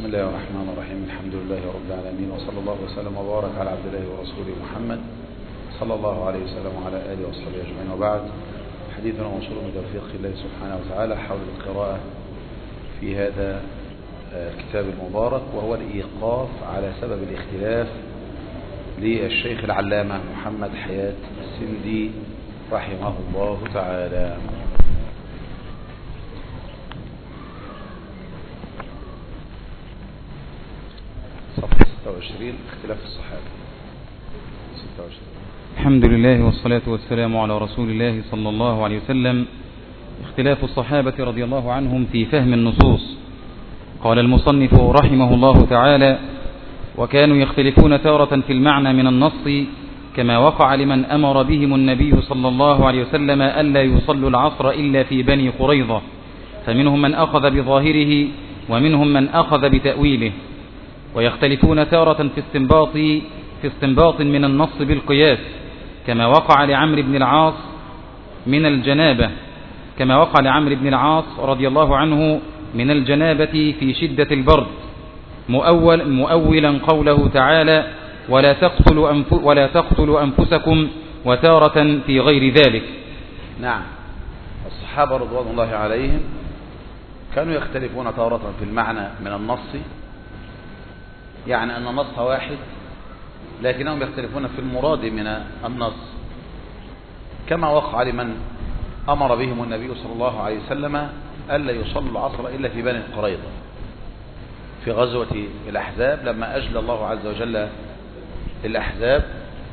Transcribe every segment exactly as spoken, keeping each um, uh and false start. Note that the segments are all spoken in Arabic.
بسم الله الرحمن الرحيم. الحمد لله رب العالمين، وصلى الله وسلم وبارك على عبد الله ورسوله محمد صلى الله عليه وسلم وعلى آله وصحبه أجمعين، وبعد. حديثنا موصول بتوفيق الله سبحانه وتعالى حول القراءة في هذا الكتاب المبارك، وهو الإيقاف على سبب الاختلاف للشيخ العلامة محمد حياة السندي رحمه الله تعالى. صفحة ستة وعشرين، اختلاف الصحابة. ستة وعشرين. الحمد لله والصلاة والسلام على رسول الله صلى الله عليه وسلم. اختلاف الصحابة رضي الله عنهم في فهم النصوص. قال المصنف رحمه الله تعالى: وكانوا يختلفون تارة في المعنى من النص، كما وقع لمن أمر بهم النبي صلى الله عليه وسلم ألا يصلوا العصر إلا في بني قريظة، فمنهم من أخذ بظاهره ومنهم من أخذ بتأويله. ويختلفون تارة في استنباط في استنباط من النص بالقياس، كما وقع لعمرو بن العاص من الجنابة كما وقع لعمرو بن العاص رضي الله عنه من الجنابة في شدة البرد، مؤول مؤولا قوله تعالى: ولا تقتلوا أنف ولا تقتلوا أنفسكم، وتارة في غير ذلك. نعم، الصحابة رضوان الله عليهم كانوا يختلفون تارة في المعنى من النص، يعني أن النص واحد لكنهم يختلفون في المراد من النص، كما وقع لمن أمر بهم النبي صلى الله عليه وسلم ألا يصلوا العصر إلا في بني قريظة في غزوة الأحزاب، لما أجلى الله عز وجل الأحزاب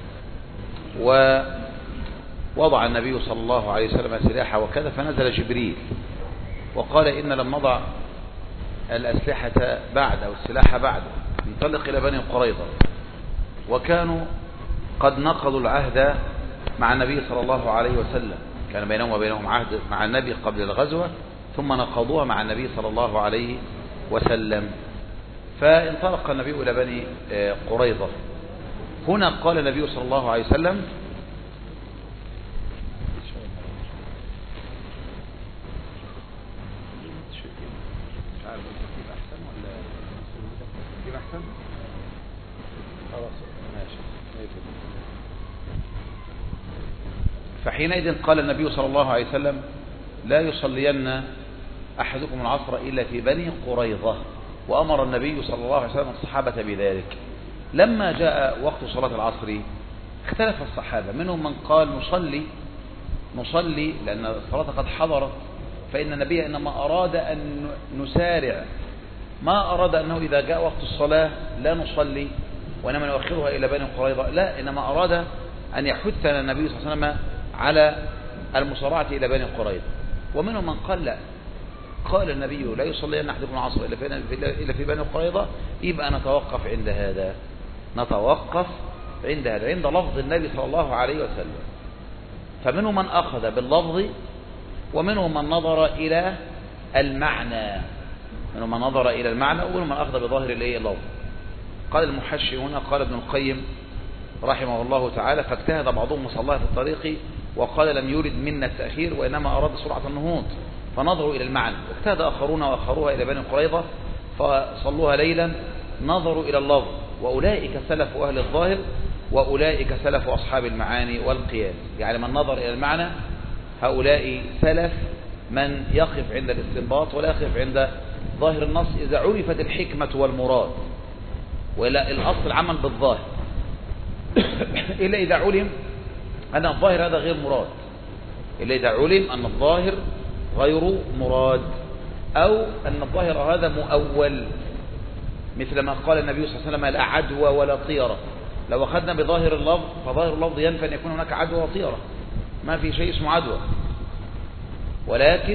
ووضع النبي صلى الله عليه وسلم سلاحه وكذا، فنزل جبريل وقال: إن لم نضع الأسلحة بعد أو السلاح بعد، انطلق إلى بني قريظة. وكانوا قد نقضوا العهد مع النبي صلى الله عليه وسلم، كان بينهم وبينهم عهد مع النبي قبل الغزوة، ثم نقضوها مع النبي صلى الله عليه وسلم. فانطلق النبي إلى بني قريظة. هنا قال النبي صلى الله عليه وسلم: فحينئذ قال النبي صلى الله عليه وسلم: لا يصلين أحدكم العصر إلا في بني قريظة. وأمر النبي صلى الله عليه وسلم الصحابة بذلك. لما جاء وقت صلاة العصر اختلف الصحابة، منهم من قال نصلي نصلي لأن الصلاة قد حضرت، فإن النبي إنما أراد أن نسارع، ما أراد أنه إذا جاء وقت الصلاة لا نصلي وإنما نؤخرها إلى بني قريظة، لا، إنما أراد أن يحثنا النبي صلى الله عليه وسلم على المصارعة إلى بني قريظة. ومنهم من قال لا، قال النبي: لا يصلين أحدكم العصر إلا في بني قريظة، يبقى نتوقف عند هذا نتوقف عند هذا عند لفظ النبي صلى الله عليه وسلم. فمنهم من أخذ باللفظ ومنهم من نظر إلى المعنى منهم من نظر إلى المعنى ومنهم من أخذ بظاهر اللفظ. قال المحشي هنا، قال ابن القيم رحمه الله تعالى: فاجتهد بعضهم وصلاها في الطريق، وقال لم يرد منا التأخير وإنما أراد سرعة النهوض، فنظروا إلى المعنى. واجتهد آخرون وأخروها إلى بني قريظة فصلوها ليلا، نظروا إلى اللفظ. وأولئك سلف أهل الظاهر، وأولئك سلف أصحاب المعاني والقياس. يعني من نظر إلى المعنى هؤلاء سلف من يقف عند الاستنباط ولا يقف عند ظاهر النص إذا عرفت الحكمة والمراد، ولا الأصل العمل بالظاهر إلا إذا علم أن الظاهر هذا غير مراد إلا إذا علم أن الظاهر غير مراد، أو أن الظاهر هذا مؤول، مثل ما قال النبي صلى الله عليه وسلم: لا عدوى ولا طيرة. لو أخذنا بظاهر اللفظ فظاهر اللفظ ينفي أن يكون هناك عدوى وطيرة، ما في شيء اسمه عدوى. ولكن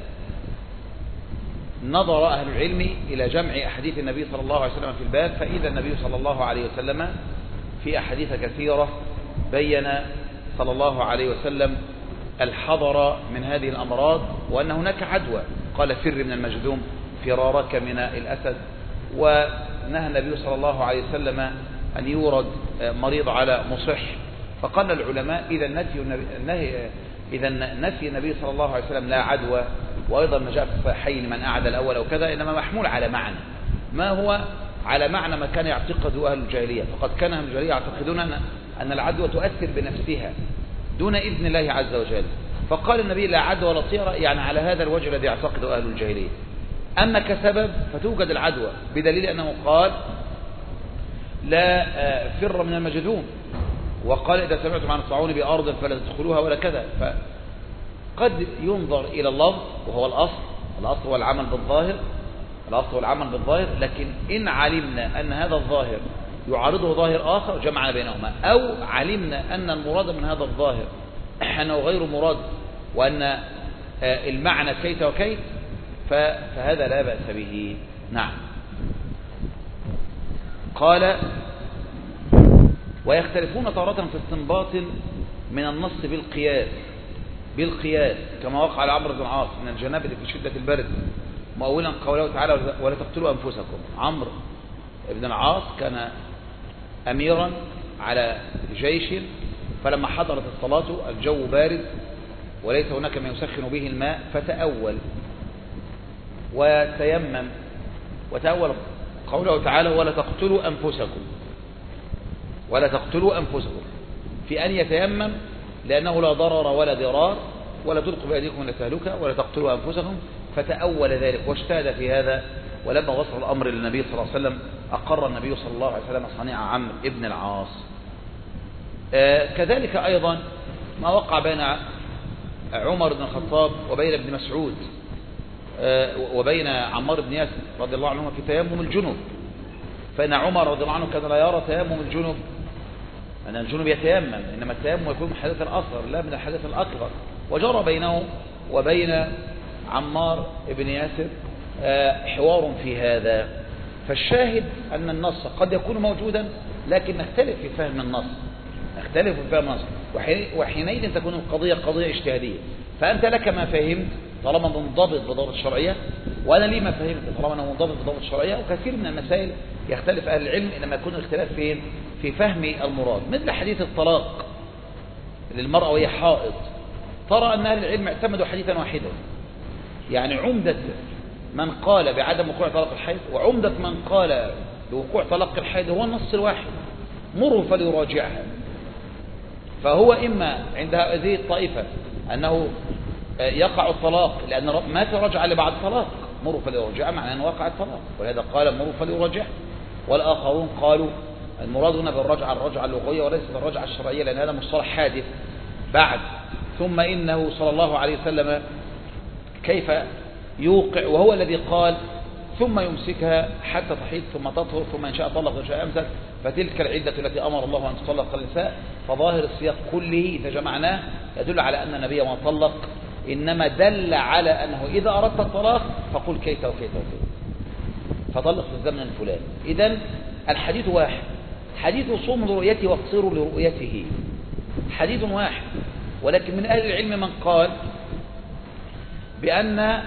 نظر أهل العلم إلى جمع أحاديث النبي صلى الله عليه وسلم في الباب، فإذا النبي صلى الله عليه وسلم في أحاديث كثيرة بين صلى الله عليه وسلم الحذر من هذه الأمراض، وأن هناك عدوى. قال: فر من المجذوم فرارك من الأسد. ونهى النبي صلى الله عليه وسلم أن يورد مريض على مصح. فقال العلماء: إذا نفي إذا نفي النبي صلى الله عليه وسلم لا عدوى، وأيضا ما جاء في الصحيحين من أعدى الأول أو كذا، إنما محمول على معنى ما هو على معنى ما كان يعتقده أهل الجاهلية. فقد كان أهل الجاهلية يعتقدون أن العدوى تؤثر بنفسها دون إذن الله عز وجل. فقال النبي لا عدوى ولا طيرة، يعني على هذا الوجه الذي يعتقده أهل الجاهلية. أما كسبب فتوجد العدوى بدليل أنه قال لا فر من المجذوم، وقال إذا سمعتم عن الطاعون بأرض فلا تدخلوها ولا كذا. فقد ينظر إلى اللفظ وهو الأصل، الأصل هو العمل بالظاهر، الأصل هو العمل بالظاهر، لكن إن علمنا أن هذا الظاهر يعارضه ظاهر آخر جمعنا بينهما، أو علمنا أن المراد من هذا الظاهر أنه غير مراد وأن المعنى كيت وكيت فهذا لا بأس به. نعم. قال ويختلفون تارة في استنباط من النص بالقياس بالقياس كما وقع على عمرو بن العاص من الجنابة في شدة البرد، مؤولا قوله تعالى ولا تقتلوا أنفسكم. عمرو بن العاص كان أميرا على جيش، فلما حضرت الصلاة الجو بارد وليس هناك ما يسخن به الماء، فتأول وتيمم وتأول قوله تعالى ولا تقتلوا أنفسكم ولا تقتلوا أنفسكم في أن يتيمم لأنه لا ضرر ولا ضرار ولا تلقوا بأيديكم إلى التهلكة ولا تقتلوا أنفسكم، فتأول ذلك واجتهد في هذا. ولما وصل الأمر للنبي صلى الله عليه وسلم أقر النبي صلى الله عليه وسلم صنيع عمرو بن العاص. آه كذلك أيضا ما وقع بين عمر بن الخطاب وبين ابن مسعود آه وبين عمار بن ياسر رضي الله عنهما في تيمم الجنوب. فإن عمر رضي الله عنه كان لا يرى تيمم الجنوب أن الجنوب يتيمم، إنما التيمم يكون من الحدث الأصغر لا من الحدث الأكبر. وجرى بينه وبين عمار بن ياسر حوار في هذا. فالشاهد أن النص قد يكون موجودا لكن نختلف في فهم النص نختلف في فهم النص وحينئذ تكون القضية قضية اجتهادية. فأنت لك ما فهمت طالما منضبط بضابط الشرعية، وأنا لي ما فهمت طالما أنا منضبط بضابط الشرعية. وكثير من المسائل يختلف أهل العلم إنما يكون الاختلاف فين؟ في فهم المراد. مثل حديث الطلاق للمرأة وهي حائض، ترى أن أهل العلم اعتمدوا حديثا واحدا، يعني عمدة من قال بعدم وقوع طلاق الحيض وعمدة من قال بوقوع طلاق الحيض هو النص الواحد، مروا فليراجعها. فهو إما عند هذه الطائفة أنه يقع الطلاق لأن ما ترجع لبعد الطلاق، مروا فليراجعها معنى أنه وقع الطلاق، ولهذا قال مروا فليراجعها. والآخرون قالوا المراد هنا بالرجعة الرجعة اللغوية وليس بالرجعة الشرعية، لأن هذا مصطلح حادث بعد. ثم إنه صلى الله عليه وسلم كيف يوقع وهو الذي قال ثم يمسكها حتى تحيض ثم تطهر ثم إن شاء طلق وإن شاء أمسك، فتلك العدة التي أمر الله أن تطلق النساء. فظاهر السياق كله إذا جمعناه يدل على أن النبي ما طلق، إنما دل على أنه إذا أردت الطلاق فقل كيت وكيت وكيت فطلق في الزمن الفلاني. إذن الحديث واحد، حديث صوم لرؤيته وافطروا لرؤيته حديث واحد، ولكن من أهل العلم من قال بأن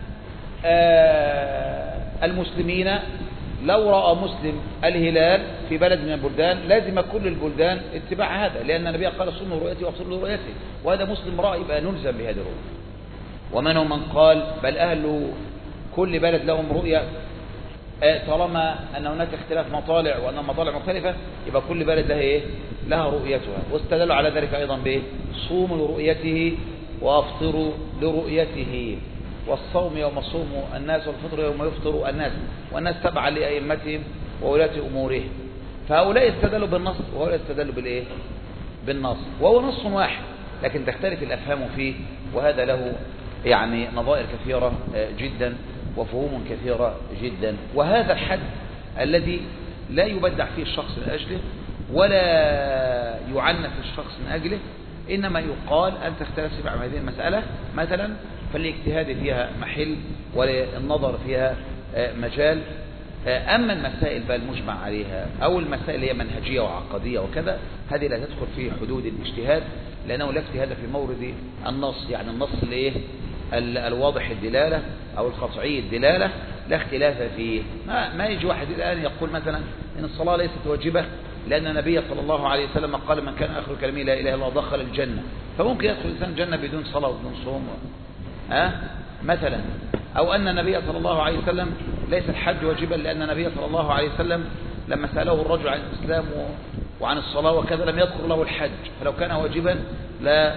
المسلمين لو رأى مسلم الهلال في بلد من البلدان لازم كل البلدان اتباع هذا، لأن النبي قال صوموا لرؤيته وافطروا لرؤيته، وهذا مسلم رأى يبقى نلزم بهذه الرؤية. ومنهم من قال بل أهل كل بلد لهم رؤية، طالما أن هناك اختلاف مطالع وأن المطالع مختلفة يبقى كل بلد لها إيه؟ لها رؤيتها. واستدلوا على ذلك أيضا به صوموا لرؤيته وافطروا لرؤيته، والصوم يوم يصوم الناس والفطر يوم يفطر الناس، والناس تبعا لأئمتهم وولاة أمورهم. فهؤلاء استدلوا بالنص وهؤلاء استدلوا بالإيه؟ بالنص، وهو نص واحد لكن تختلف الأفهام فيه، وهذا له يعني نظائر كثيرة جدا وفهوم كثيرة جدا. وهذا الحد الذي لا يبدع فيه الشخص من أجله ولا يعنف الشخص من أجله، إنما يقال أن تختلف عن هذه المسألة مثلا فالاجتهاد فيها محل والنظر فيها مجال. أما المسائل بقى المجمع عليها أو المسائل هي منهجية وعقدية وكذا، هذه لا تدخل في حدود الاجتهاد، لأنه لا اجتهاد في مورد النص، يعني النص اللي الواضح الدلالة أو القطعي الدلالة لا اختلاف فيه. ما, ما يجي واحد الآن يقول مثلا إن الصلاة ليست واجبة لأن النبي صلى الله عليه وسلم قال من كان آخر كلامه لا إله إلا الله دخل الجنة، فممكن يدخل الإنسان الجنة بدون صلاة وبدون صوم أه؟ مثلا. أو أن النبي صلى الله عليه وسلم ليس الحج واجبا، لأن النبي صلى الله عليه وسلم لما سأله الرجل عن الإسلام وعن الصلاة وكذا لم يذكر له الحج، فلو كان واجبا لا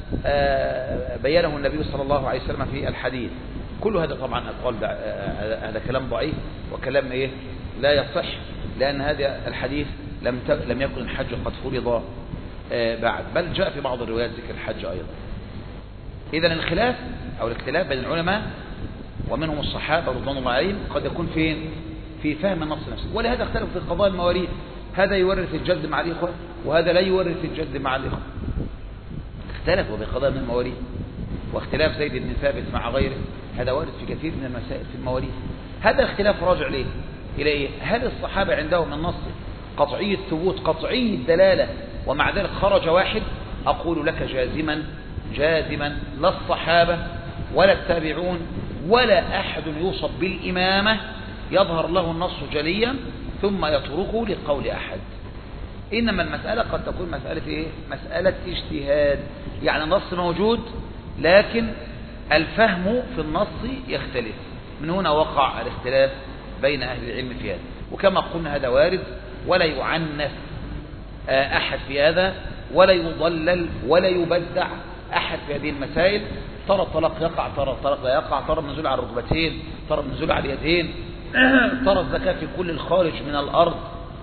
بينه النبي صلى الله عليه وسلم في الحديث. كل هذا طبعا أقوال هذا كلام ضعيف وكلام إيه لا يصح، لأن هذا الحديث لم لم يكن الحج قد فرض بعد، بل جاء في بعض الروايات ذكر الحج أيضا. إذن الخلاف أو الاختلاف بين العلماء ومنهم الصحابة رضوان الله عليهم قد يكون فين؟ في فهم النص نفسه، ولهذا اختلفوا في قضاء المواريث، هذا يورث الجد مع الإخوة وهذا لا يورث الجد مع الإخوة، اختلفوا في قضاء من المواريث. واختلاف زيد بن ثابت مع غيره هذا وارد في كثير من المسائل في المواريث. هذا اختلاف راجع ليه؟ إلى إيه؟ هل الصحابة عندهم النص قطعي الثبوت قطعي الدلالة ومع ذلك خرج واحد؟ أقول لك جازما جازما لا الصحابة ولا التابعون ولا أحد يوصف بالإمامة يظهر له النص جليا ثم يتركه لقول أحد. إنما المسألة قد تكون مسألة إيه؟ مسألة اجتهاد، يعني النص موجود لكن الفهم في النص يختلف، من هنا وقع الاختلاف بين أهل العلم في هذا. وكما قلنا هذا وارد ولا يعنف أحد في هذا ولا يضلل ولا يبدع أحد في هذه المسائل. ترى الطلاق يقع، ترى الطلاق لا يقع، ترى النزول على الركبتين، ترى النزول على اليدين، ترى الزكاة في كل الخارج من الأرض،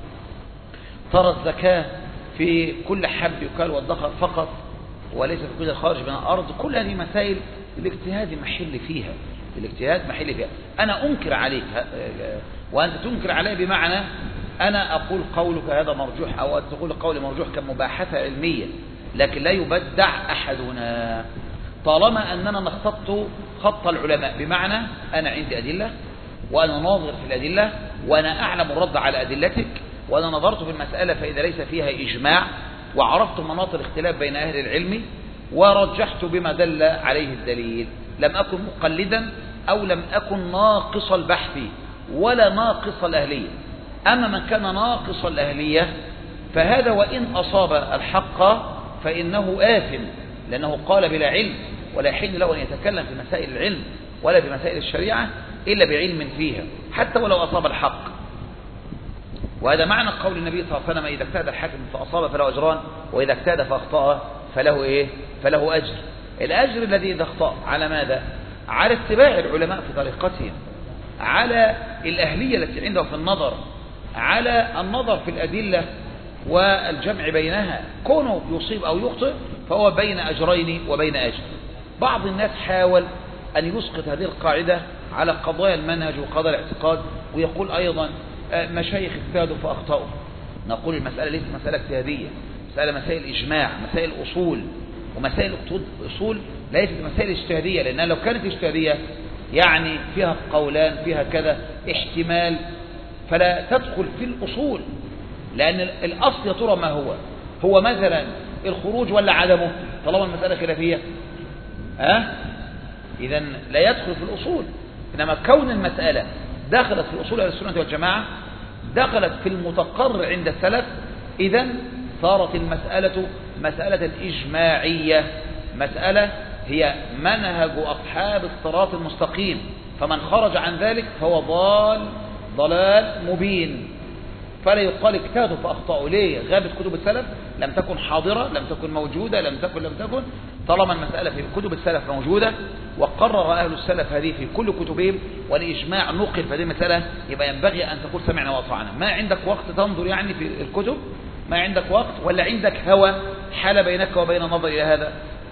ترى الزكاة في كل حب يكال والدخل فقط وليس في كل الخارج من الأرض. كل هذه مسائل الاجتهاد محل فيها، الاجتهاد محل فيها. أنا أنكر عليك وأنت تنكر علي، بمعنى أنا أقول قولك هذا مرجوح أو أنت تقول قولي مرجوح كمباحثة علمية، لكن لا يبدع أحدنا طالما أننا نخطط خط العلماء، بمعنى أنا عندي أدلة وأنا ناظر في الأدلة وأنا أعلم الرد على أدلتك، وأنا نظرت في المسألة فإذا ليس فيها إجماع وعرفت مناط الاختلاف بين أهل العلم ورجحت بما دل عليه الدليل. لم أكن مقلدا أو لم أكن ناقص البحث ولا ناقص الأهلية. أما من كان ناقص الأهلية فهذا وإن أصاب الحق فإنه آثم، لأنه قال بلا علم، ولا يحل له أن يتكلم في مسائل العلم ولا في مسائل الشريعة إلا بعلم فيها حتى ولو أصاب الحق. وهذا معنى قول النبي صلى الله عليه وسلم: إذا اجتهد الحاكم فأصاب فله أجران، وإذا اجتهد فأخطأ فله إيه؟ فله أجر. الأجر الذي إذا أخطأ على ماذا؟ على اتباع العلماء في طريقتهم، على الأهلية التي عنده في النظر، على النظر في الأدلة والجمع بينها. كونه يصيب أو يخطئ فهو بين أجرين وبين أجر. بعض الناس حاول أن يسقط هذه القاعدة على قضايا المنهج وقضايا الاعتقاد، ويقول أيضا مشايخ اجتهدوا فأخطأوا. نقول المسألة ليست مسألة اجتهادية، مسألة مسائل إجماع، مسائل أصول، ومسائل أصول ليست مسائل اجتهادية، لأنها لو كانت اجتهادية يعني فيها قولان فيها كذا احتمال فلا تدخل في الأصول، لأن الأصل يا ترى ما هو؟ هو مثلا الخروج ولا عدمه؟ طالما المسألة خلافية ها؟ أه؟ إذن لا يدخل في الأصول. إنما كون المسألة دخلت في الأصول أهل السنة والجماعة، دخلت في المتقرر عند السلف، إذن صارت المسألة مسألة إجماعية، مسألة هي منهج أصحاب الصراط المستقيم، فمن خرج عن ذلك فهو ضال ضلال مبين. فلا يقال اجتهدوا فأخطأوا. ليه؟ غابت كتب السلف، لم تكن حاضرة، لم تكن موجودة، لم تكن لم تكن طالما المسألة في كتب السلف موجودة وقرر أهل السلف هذه في كل كتبهم والإجماع نقل في هذه المسألة، يبقى ينبغي أن تقول سمعنا وأطعنا. ما عندك وقت تنظر يعني في الكتب؟ ما عندك وقت ولا عندك هوى حال بينك وبين النظر إلى هذا؟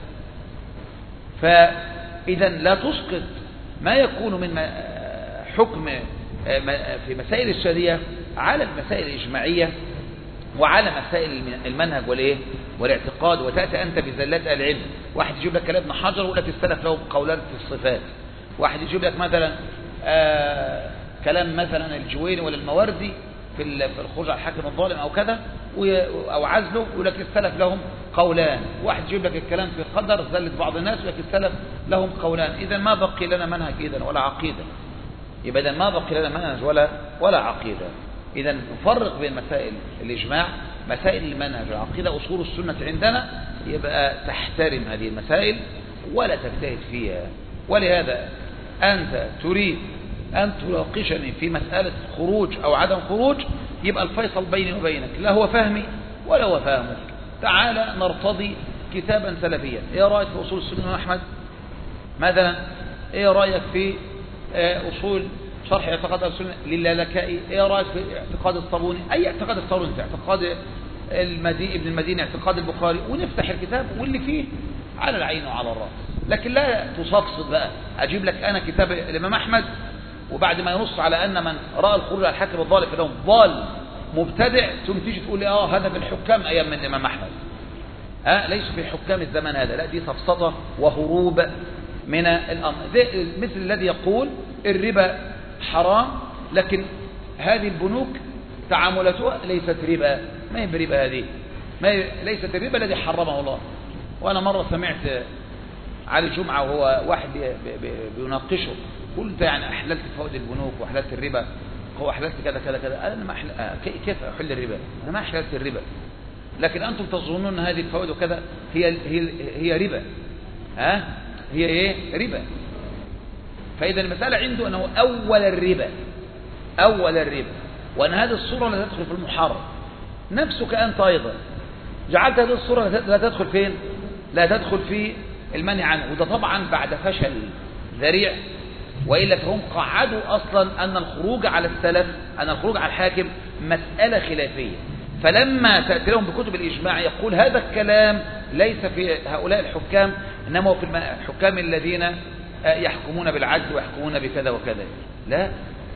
فإذا لا تسقط ما يكون من حكم في مسائل الشريعة على المسائل الإجماعية وعلى مسائل المنهج والايه والاعتقاد، وتأتي أنت بزلات العلم. واحد يجيب لك كلام ابن حجر ويقول لك السلف لهم قولان في الصفات، واحد يجيب لك مثلا آه كلام مثلا الجويني ولا الموردي في في الخروج على الحاكم الظالم أو كذا أو عزله، يقول لك السلف لهم قولان. واحد يجيب لك الكلام في قدر زلة بعض الناس يقول لك السلف لهم قولان. إذا ما بقي لنا منهج إذن ولا عقيدة، يبقى إذن ما بقي لنا منهج ولا ولا عقيدة. إذا نفرق بين مسائل الإجماع، مسائل المنهج والعقيدة، أصول السنة عندنا، يبقى تحترم هذه المسائل ولا تجتهد فيها. ولهذا أنت تريد أن تناقشني في مسألة خروج أو عدم خروج، يبقى الفيصل بيني وبينك لا هو فهمي ولا هو فهمك. تعالى نرتضي كتابا سلفيا. ايه رأيك في أصول السنة أحمد مثلا؟ ايه رأيك في أصول شرح اعتقاد السنة للالكائي؟ ايه رأيك في اعتقاد الصابوني؟ اي اعتقاد الصابوني، اعتقاد المدي... ابن المدينة، اعتقاد البخاري، ونفتح الكتاب واللي فيه على العين وعلى الرأس. لكن لا تصفصد بقى اجيب لك انا كتاب الامام احمد وبعد ما ينص على ان من رأى الخروج على الحاكم الضال فلهم ضال مبتدع، ثم تيجي تقول لي اه هذا في الحكام ايام من الامام احمد. ها ليس في حكام الزمان هذا، لا دي سفسطة وهروب من الامر. مثل الذي يقول الربا حرام لكن هذه البنوك تعاملاتها ليست ربا. ما هي بربا هذه؟ ما هي ليست الربا الذي حرمه الله. وانا مرة سمعت علي جمعة وهو واحد بيناقشه، قلت يعني احللت فوائد البنوك واحللت الربا، هو احللت كذا كذا كذا. انا ما أحل... آه كيف احل الربا؟ انا ما احللت الربا، لكن انتم تظنون هذه الفوائد وكذا هي هي هي ربا. ها أه؟ هي ايه؟ ربا. فاذا المسألة عنده انه اول الربا، اول الربا، وان هذه الصورة لا تدخل في المحرم. نفسك انت ايضا جعلت هذه الصورة لا تدخل فين؟ لا تدخل في المنع عنه، وده طبعا بعد فشل ذريع. وإلا فهم قعدوا أصلا أن الخروج على السلف، أن الخروج على الحاكم مسألة خلافية. فلما تأتي لهم بكتب الإجماع يقول هذا الكلام ليس في هؤلاء الحكام، إنما هو في الحكام الذين يحكمون بالعدل ويحكمون بكذا وكذا. لا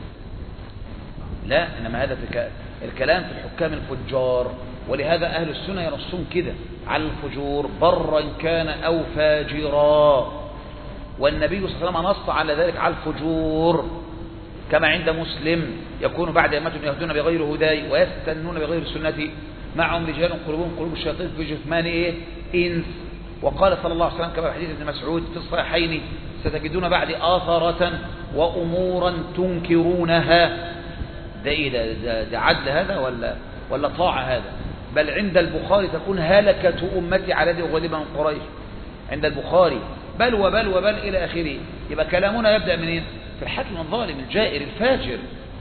لا، إنما هذا الكلام في الحكام الفجار. ولهذا أهل السنة ينصون كده على الفجور برا كان أو فاجرا، والنبي صلى الله عليه وسلم نص على ذلك على الفجور، كما عند مسلم يكون بعد أمتهم يهدون بغير هداي ويستنون بغير سنتي معهم رجال قلوبهم قلوب الشياطين في جثمان إيه؟ إنس. وقال صلى الله عليه وسلم كما في حديث ابن مسعود في الصحيحين ستجدون بعد آثرة وأمورا تنكرونها. ده إيه ده, ده, ده عدل هذا ولا ولا طاعة هذا؟ بل عند البخاري تكون هلكة أمتي على يد غالبا من قريش، عند البخاري بل وبل وبل إلى آخره. يبقى كلامنا يبدأ منين؟ في الحاكم الظالم الجائر الفاجر.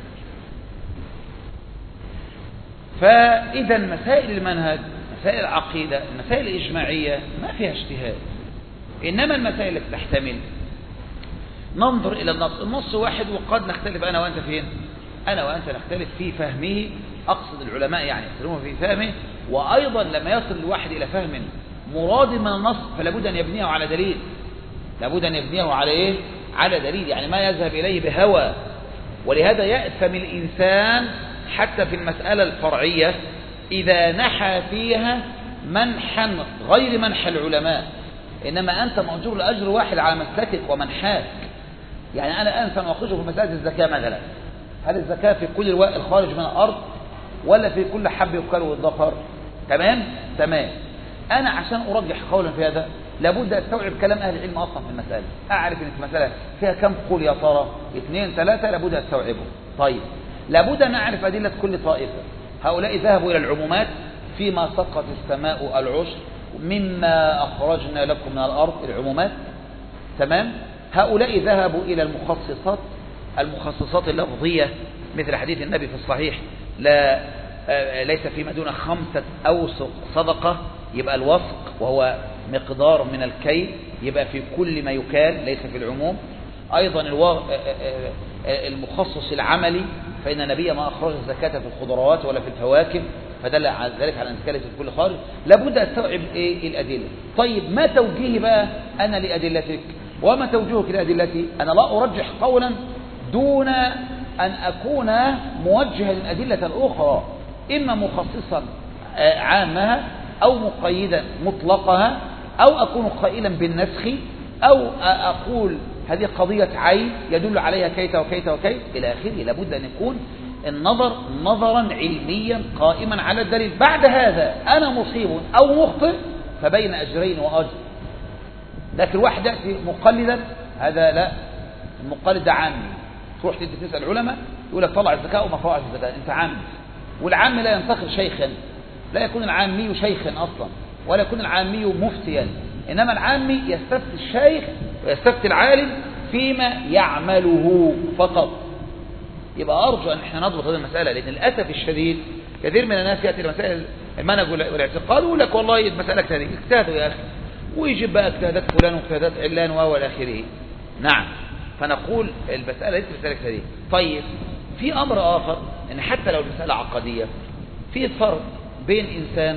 فإذا مسائل المنهج، مسائل العقيدة، المسائل الإجماعية ما فيها اجتهاد، إنما المسائل التي تحتمل ننظر إلى النص. النص واحد وقد نختلف أنا وأنت فين؟ أنا وأنت نختلف في فهمه، أقصد العلماء يعني يختلفون في فهمه. وأيضا لما يصل الواحد إلى فهم مراد من النص فلابد أن يبنيه على دليل، لابد أن يبنيه على إيه؟ على دليل، يعني ما يذهب إليه بهوى. ولهذا يأثم الإنسان حتى في المسألة الفرعية إذا نحى فيها منحا غير منحى العلماء، إنما أنت مأجور لأجر واحد على مسلكك ومنحاك. يعني أنا الآن سنأخذه في مسألة الزكاة مثلا، هل الزكاة في كل الوائل الخارج من الأرض ولا في كل حب يبكر والضفر؟ تمام؟ تمام. أنا عشان أرجح قولا في هذا لابد أستوعب كلام أهل العلم أصلا في المسألة، أعرف أن المسألة فيها كم قول يا ترى؟ اثنين ثلاثة، لابد أستوعبه. طيب لابد أن أعرف أدلة كل طائفة. هؤلاء ذهبوا إلى العمومات فيما سقط السماء العشر مما أخرجنا لكم من الأرض، العمومات. تمام؟ هؤلاء ذهبوا إلى المخصصات، المخصصات اللفظية مثل حديث النبي في الصحيح لا ليس فيما دون خمسة أوسق صدقة، يبقى الوسق وهو مقدار من الكيل، يبقى في كل ما يكال ليس في العموم. أيضا المخصص العملي فإن النبي ما أخرج الزكاة في الخضروات ولا في الفواكه، فدل على ذلك على أن في كل خارج. لابد أستوعب إيه الأدلة. طيب ما توجيه بقى أنا لأدلتك وما توجهك لأدلتي؟ أنا لا أرجح قولا دون أن أكون موجها للأدلة الأخرى، إما مخصصا عامها أو مقيدا مطلقها، أو أكون قائلا بالنسخ، أو أقول هذه قضية عين يدل عليها كيت وكيت وكيت إلى آخره. لابد أن يكون النظر نظرا علميا قائما على الدليل. بعد هذا أنا مصيب أو مخطئ فبين أجرين وأجر. لكن واحد يأتي مقلدا، هذا لا، المقلد ده عامي. تروح تسأل العلماء يقول لك طلع الزكاة وما طلعش الزكاة، أنت عامي. والعام لا ينتقل شيخا، لا يكون العامي شيخا أصلا، ولا يكون العامي مفتيا، إنما العامي يستفتي الشيخ ويستفتي العالم فيما يعمله فقط. يبقى أرجو أن احنا نضبط هذه المسألة، لأن للأسف الشديد كثير من الناس يأتي لمسائل المنهج والاعتقاد ويقول لك والله المسألة اجتهاد، اجتهدوا يا أخي، ويجيب بقى اجتهادات فلان واجتهادات علان وإلى آخره. نعم، فنقول المسألة ليست مسألة اجتهادية. طيب في أمر آخر، أن حتى لو المسألة عقدية في فرق بين إنسان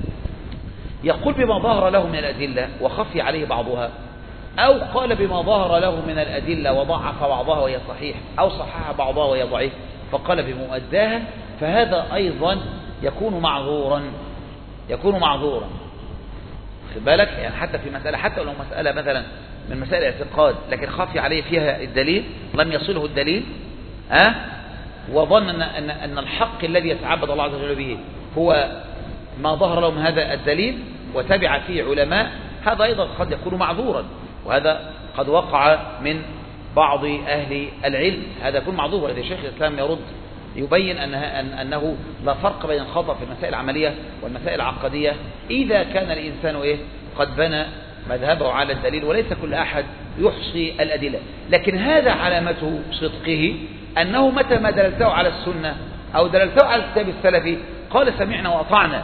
يقول بما ظهر له من الأدلة وخفي عليه بعضها، أو قال بما ظهر له من الأدلة وضعف بعضها وهي صحيح، أو صحح بعضها وهي ضعيف فقال بمؤداها، فهذا أيضا يكون معذورا، يكون معذورا. خد بالك، يعني حتى في مسألة، حتى لو مسألة مثلا من مسائل الاعتقاد لكن خفي عليه فيها الدليل، لم يصله الدليل أه؟ وظن أن, أن, أن الحق الذي يتعبد الله عز وجل به هو ما ظهر له من هذا الدليل وتبع فيه علماء، هذا أيضا قد يكون معذورا، وهذا قد وقع من بعض أهل العلم، هذا يكون معذور. ولذا شيخ الإسلام يرد يبين أنها أن أنه لا فرق بين الخطأ في المسائل العملية والمسائل العقدية إذا كان الإنسان إيه قد بنى مذهبه على الدليل، وليس كل أحد يحصي الأدلة. لكن هذا علامته صدقه أنه متى ما دللته على السنة أو دللته على الكتاب السلفي قال سمعنا وأطعنا.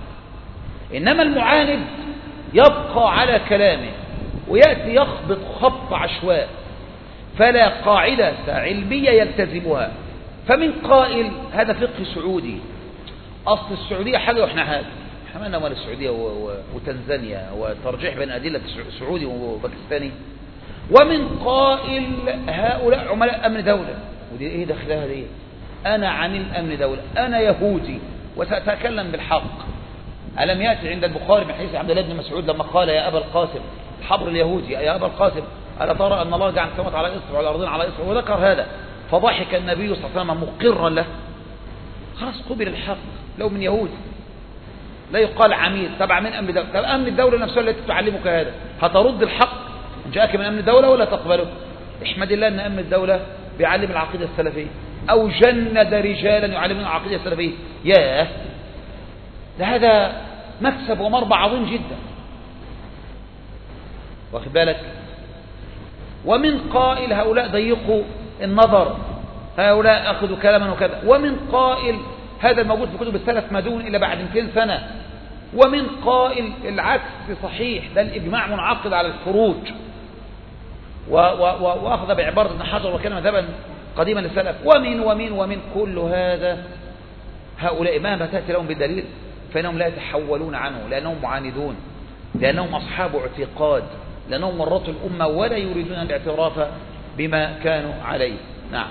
إنما المعاند يبقى على كلامه ويأتي يخبط خبط عشواء، فلا قاعدة علمية يلتزمها. فمن قائل هذا فقه سعودي، أصل السعودية حاجة وإحنا حاجة، إحنا مالنا مال السعودية وتنزانيا وترجيح بين أدلة سعودي وباكستاني. ومن قائل هؤلاء عملاء أمن دولة، ودي إيه دخلها دي؟ أنا عن الأمن دولة، أنا يهودي وسأتكلم بالحق. ألم يأتي عند البخاري من حديث عبد الله بن مسعود لما قال يا أبا القاسم الحبر اليهودي يا أبا القاسم ألا ترى أن الله جعل السماوات على إصبع والأرضين على إصبع، وذكر هذا فضحك النبي صلى الله عليه وسلم مقرا له. خلاص قبل الحق لو من يهودي، لا يقال عميل تبع من أمن الدولة. طب أمن الدولة نفسها التي تعلمك هذا هترد الحق إن جاءك من أمن الدولة ولا تقبله؟ احمد الله أن أمن الدولة بيعلم العقيدة السلفية، أو جند رجالا يعلمون العقيدة السلفية. ياه، ده هذا مكسب ومربع عظيم جدا، واخد بالك. ومن قائل هؤلاء ضيقوا النظر، هؤلاء أخذوا كلاما وكذا. ومن قائل هذا الموجود في كتب السلف ما دون إلا بعد مئتين سنة. ومن قائل العكس صحيح، ده الإجماع منعقد على الخروج، وأخذ بعبارة ابن حجر وكان مذهبا قديما للسلف. ومن ومن ومن كل هذا هؤلاء مهما تأتي لهم بالدليل فإنهم لا يتحولون عنه، لأنهم معاندون، لأنهم أصحاب اعتقاد، لأنهم ورطوا الأمة ولا يريدون الاعتراف بما كانوا عليه. نعم.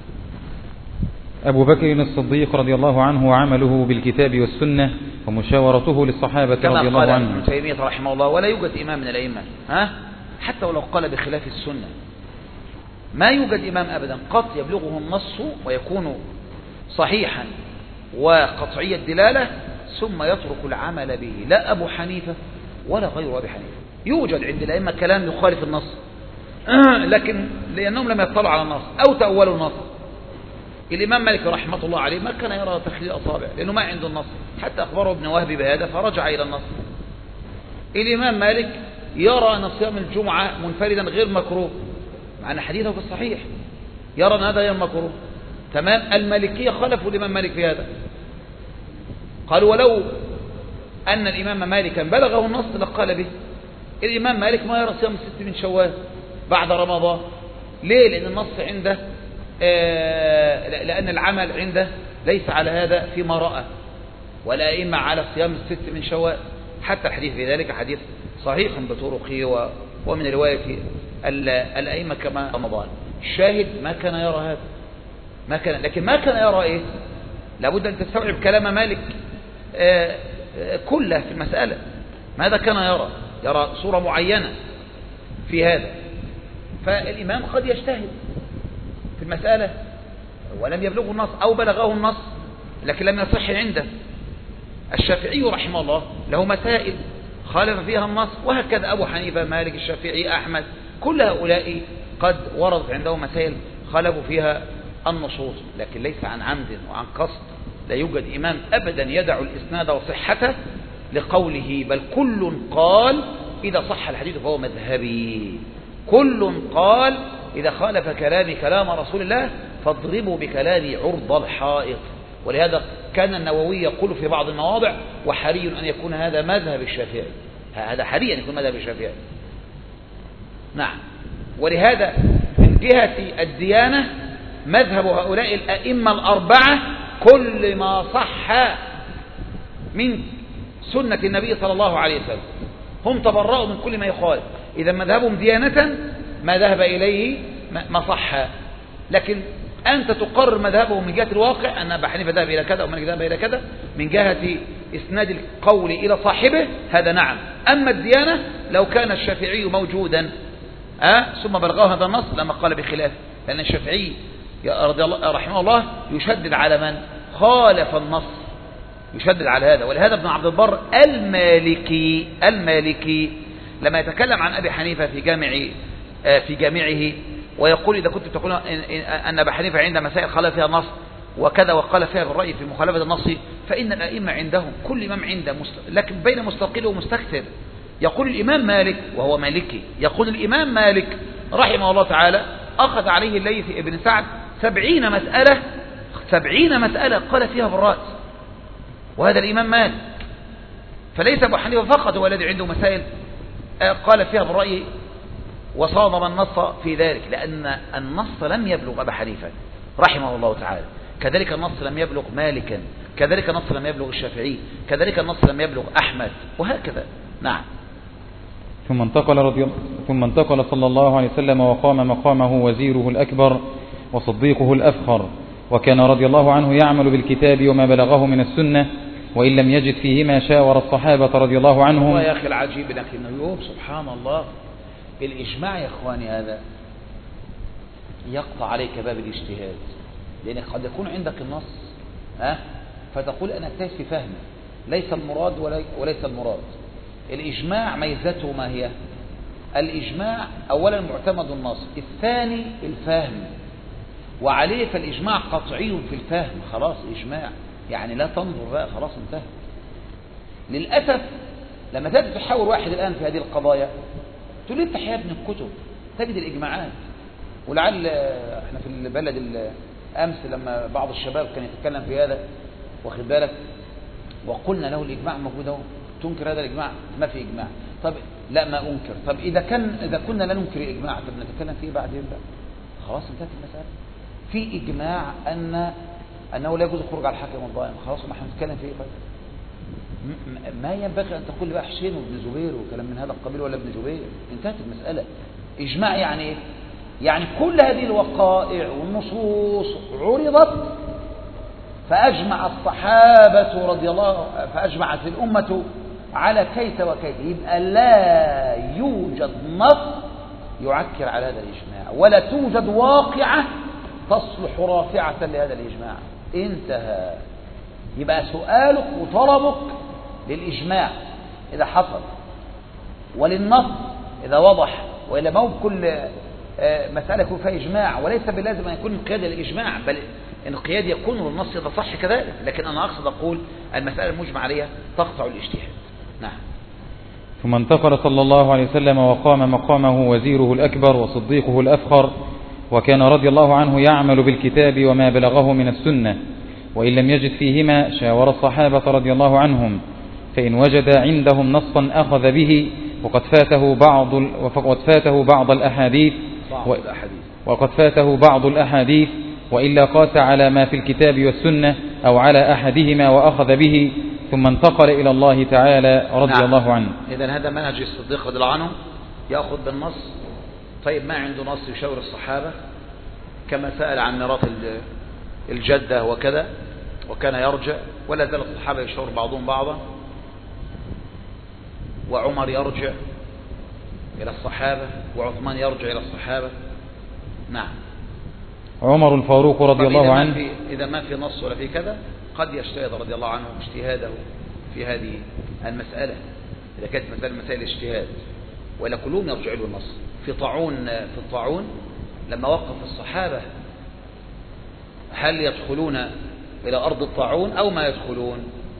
أبو بكر الصديق رضي الله عنه وعمله بالكتاب والسنة ومشاورته للصحابة رضي الله عنهم. كما قال ابن تيمية رحمه الله ولا يوجد إمام من الأئمة ها حتى ولو قال بخلاف السنة، ما يوجد إمام أبدا قط يبلغه النص ويكون صحيحا وقطعي الدلالة ثم يترك العمل به، لا أبو حنيفة ولا غير أبي حنيفة. يوجد عند الأئمة كلام يخالف النص لكن لأنهم لم يطلعوا على النص أو تأولوا النص. الإمام مالك رحمة الله عليه ما كان يرى تخليل أصابع لأنه ما عنده النص، حتى أخبره ابن وهب بهذا فرجع إلى النص. الإمام مالك يرى أن صيام الجمعة منفردا غير مكروه مع أن حديثه في الصحيح، يرى أن هذا غير مكروه. تمام. المالكية خالفوا الإمام مالك في هذا، قالوا ولو أن الإمام مالكا بلغه النص لقال به. الإمام مالك ما يرى صيام الست من شوال بعد رمضان. ليه؟ لأن النص عنده آه لأن العمل عنده ليس على هذا فيما رأى، والأئمة على صيام الست من شوال، حتى الحديث في ذلك حديث صحيح بطرقه ومن رواية الأئمة كما رمضان. الشاهد ما كان يرى هذا، ما كان، لكن ما كان يرى إيه؟ لابد أن تستوعب كلام مالك آه كله في المسألة. ماذا كان يرى؟ يرى صورة معينة في هذا. فالإمام قد يجتهد في المسألة ولم يبلغه النص أو بلغه النص لكن لم يصح عنده. الشافعي رحمه الله له مسائل خالف فيها النص، وهكذا أبو حنيفة مالك الشافعي أحمد، كل هؤلاء قد وردت عندهم مسائل خالفوا فيها النصوص، لكن ليس عن عمد وعن قصد. لا يوجد إمام أبدا يدع الإسناد وصحته لقوله، بل كل قال إذا صح الحديث فهو مذهبي، كل قال إذا خالف كلامي كلام رسول الله فاضربوا بكلامي عرض الحائط. ولهذا كان النووي يقول في بعض المواضع وحري أن يكون هذا مذهب الشافعي، هذا حري أن يكون مذهب الشافعي. نعم. ولهذا من جهة الديانة مذهب هؤلاء الأئمة الأربعة كل ما صح من سنة النبي صلى الله عليه وسلم هم تبرأوا من كل ما يخالف. إذا مذهبهم ديانة ما ذهب إليه ما صح، لكن أنت تقرر مذهبهم من جهة الواقع أن أبا حنيفة ذهب إلى كذا ومالك ذهب إلى كذا من جهة إسناد القول إلى صاحبه، هذا نعم. أما الديانة لو كان الشافعي موجودا أه؟ ثم بلغه هذا النص لما قال بخلافه، لأن الشافعي رضي الله رحمه الله يشدد على من خالف النص، يشدد على هذا. ولهذا ابن عبد البر المالكي المالكي لما يتكلم عن أبي حنيفة في جامع في جامعه ويقول إذا كنت تقول أن أبا حنيفة عند مسائل خالف فيها النص وكذا وقال فيها بالرأي في مخالفة النص، فإن الأئمة عندهم كل إمام عنده مست... لكن بين مستقل ومستكثر. يقول الإمام مالك وهو مالكي، يقول الإمام مالك رحمه الله تعالى أخذ عليه الليث ابن سعد سبعين مسألة سبعين مسألة قال فيها بالرأي، وهذا الإمام مالك. فليس أبو حنيفة فقط هو الذي عنده مسائل قال فيها بالرأي وصادم النص في ذلك، لأن النص لم يبلغ أبا حنيفة رحمه الله تعالى، كذلك النص لم يبلغ مالكا، كذلك النص لم يبلغ الشافعي، كذلك النص لم يبلغ أحمد، وهكذا. نعم. ثم انتقل رضي ثم انتقل صلى الله عليه وسلم وقام مقامه وزيره الأكبر وصديقه الأفخر، وكان رضي الله عنه يعمل بالكتاب وما بلغه من السنة، وإن لم يجد فيهما شاور الصحابة رضي الله عنهم. والله يا أخي العجيب لك إنه سبحان الله الإجماع يا إخواني هذا يقطع عليك باب الاجتهاد، لأنك قد يكون عندك النص ها فتقول أنا اجتهد في فهمه، ليس المراد وليس المراد. الإجماع ميزته ما هي؟ الإجماع أولا معتمد النص، الثاني الفهم، وعليه فالإجماع قطعي في الفهم، خلاص إجماع يعني لا تنظر بقى، خلاص انتهى. للأسف لما تجد تحاور واحد الآن في هذه القضايا تقول لي افتح يا ابن الكتب تجد الإجماعات. ولعل احنا في البلد الأمس لما بعض الشباب كان يتكلم في هذا واخد بالك وقلنا له الإجماع موجود اهو، تنكر هذا الإجماع؟ ما في إجماع. طب لا ما أنكر. طب إذا كان إذا كنا لا ننكر الإجماع طب نتكلم فيه بعدين بقى، خلاص انتهت المسألة. في إجماع أن أنه لا يجوز الخروج على الحاكم الظالم، خلاص ما احنا نتكلم فيه طيب. ما ينبغي أن تقول لي بقى حسين وابن زبير وكلام من هذا القبيل ولا ابن جبير، انتهت المسألة. إجماع يعني إيه؟ يعني كل هذه الوقائع والنصوص عرضت فأجمع الصحابة رضي الله فأجمعت الأمة على كيت وكيت، يبقى لا يوجد نص يعكر على هذا الإجماع ولا توجد واقعة تصلح رافعة لهذا الإجماع. انتهى. يبقى سؤالك وطلبك للإجماع إذا حصل وللنص إذا وضح، وإلا ما هو كل مسألة يكون فيها إجماع، وليس بلازم أن يكون انقياد للإجماع، بل انقياد يكون للنص إذا صح كذلك. لكن أنا أقصد أقول المسألة المجمع عليها تقطع الاجتهاد. نعم. ثم انتقل صلى الله عليه وسلم وقام مقامه وزيره الأكبر وصديقه الأفخر، وكان رضي الله عنه يعمل بالكتاب وما بلغه من السنة، وإن لم يجد فيهما شاور الصحابة رضي الله عنهم، فإن وجد عندهم نصا أخذ به، وقد فاته بعض وقد فاته بعض الأحاديث وقد فاته بعض الأحاديث وإلا قاس على ما في الكتاب والسنة أو على أحدهما وأخذ به، ثم انتقل إلى الله تعالى رضي نعم. الله عنه. إذن هذا منهج الصديق رضي الله عنه، يأخذ بالنص. طيب ما عنده نص يشاور الصحابة، كما سأل عن ميراث الجدة وكذا، وكان يرجع، ولا زال الصحابة يشاور بعضهم بعضا، وعمر يرجع إلى الصحابة وعثمان يرجع إلى الصحابة. نعم. عمر الفاروق رضي الله عنه في إذا ما في نص ولا في كذا قد يجتهد رضي الله عنه اجتهاده في هذه المسألة إذا كانت مسألة مسائل اجتهاد، ولا كلهم يرجع له النص. في طاعون في الطاعون لما وقف الصحابة هل يدخلون إلى أرض الطاعون أو ما يدخلون،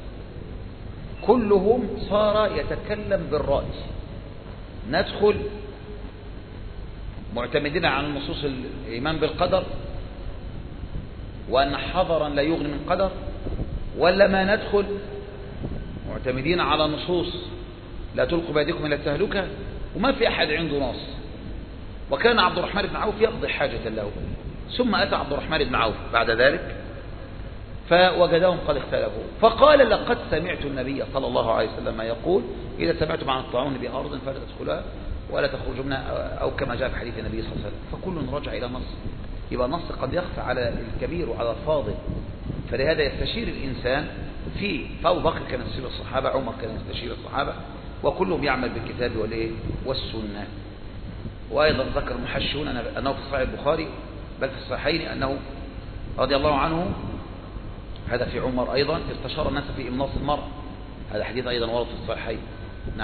كلهم صار يتكلم بالرأي، ندخل معتمدين على النصوص الإيمان بالقدر وأن حضرا لا يغني من قدر، ولا ما ندخل معتمدين على نصوص لا تلقوا بأيديكم إلى التهلكة وما في أحد عنده نص. وكان عبد الرحمن بن عوف يقضي حاجة له، ثم أتى عبد الرحمن بن عوف بعد ذلك فوجدهم قد اختلفوا، فقال لقد سمعت النبي صلى الله عليه وسلم يقول إذا سمعتم عن الطاعون بأرض فلا تدخلها ولا تخرجوا منها، أو كما جاء في حديث النبي صلى الله عليه وسلم. فكل رجع إلى نص، يبقى النص قد يخفى على الكبير وعلى الفاضل، فلهذا يستشير الإنسان في فأبو بكر كان يستشير الصحابة، عمر كان يستشير الصحابة، وكلهم يعمل بالكتاب والإيه والسنة. وأيضا ذكر المحشون أنه في صحيح البخاري بل في الصحيحين أنه رضي الله عنه، هذا في عمر أيضا، استشار الناس في إملاص المرء، هذا حديث أيضا ورد في الصحيحين. نعم.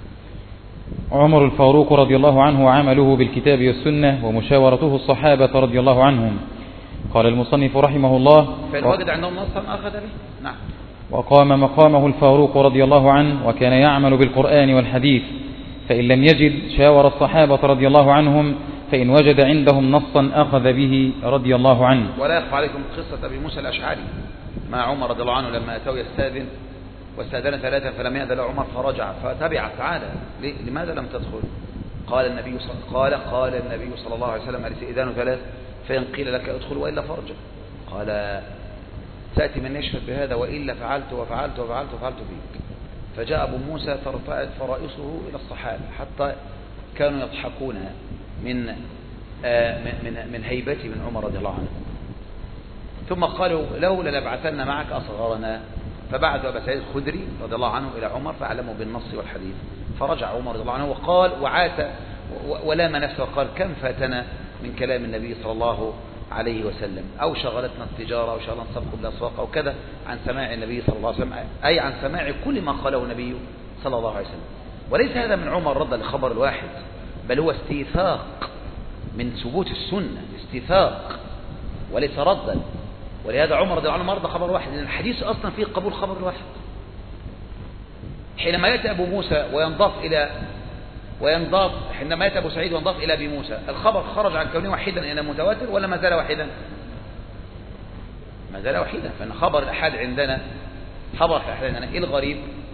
عمر الفاروق رضي الله عنه عمله بالكتاب والسنة ومشاورته الصحابة رضي الله عنهم. قال المصنف رحمه الله فإن وجد عندهم نصا أخذ به. نعم. وقام مقامه الفاروق رضي الله عنه وكان يعمل بالقرآن والحديث، فإن لم يجد شاور الصحابة رضي الله عنهم، فإن وجد عندهم نصا أخذ به رضي الله عنه. ولا يخفى عليكم قصة أبي موسى الأشعري مع عمر رضي الله عنه لما أتوا يستاذن واستاذن ثلاثا فلم يأذن له عمر فرجع فتبع تعالى لماذا لم تدخل؟ قال النبي صلى قال قال النبي صلى الله عليه وسلم الاستئذان ثلاث فإن قيل لك ادخل وإلا فرجع. قال تأتي من يشهد بهذا وإلا فعلت وفعلت وفعلت وفعلت بك. فجاء أبو موسى ترتعد فرائصه إلى الصحابة حتى كانوا يضحكون من آه من من هيبته من عمر رضي الله عنه. ثم قالوا لولا لبعثنا معك أصغرنا، فبعث أبا سعيد الخدري رضي الله عنه إلى عمر فأعلموا بالنص والحديث. فرجع عمر رضي الله عنه وقال وعات ولام نفسه وقال كم فاتنا من كلام النبي صلى الله عليه وسلم، أو شغلتنا التجارة أو شغلنا السبق بالأسواق أو كذا عن سماع النبي صلى الله عليه وسلم، أي عن سماع كل ما قاله النبي صلى الله عليه وسلم. وليس هذا من عمر رد الخبر الواحد، بل هو استيثاق من ثبوت السنة، استيثاق وليس ردا. ولهذا عمر رضي الله عنه مرضى خبر واحد، لأن الحديث أصلا فيه قبول خبر الواحد. حينما يأتي أبو موسى وينضاف إلى وينضاف حينما يأتي أبو سعيد وينضاف إلى أبي موسى، الخبر خرج عن كونه واحدا إلى متواتر ولا ما زال واحدا؟ ما زال واحدا. فإن خبر الأحد عندنا خبر الأحد عندنا الغريب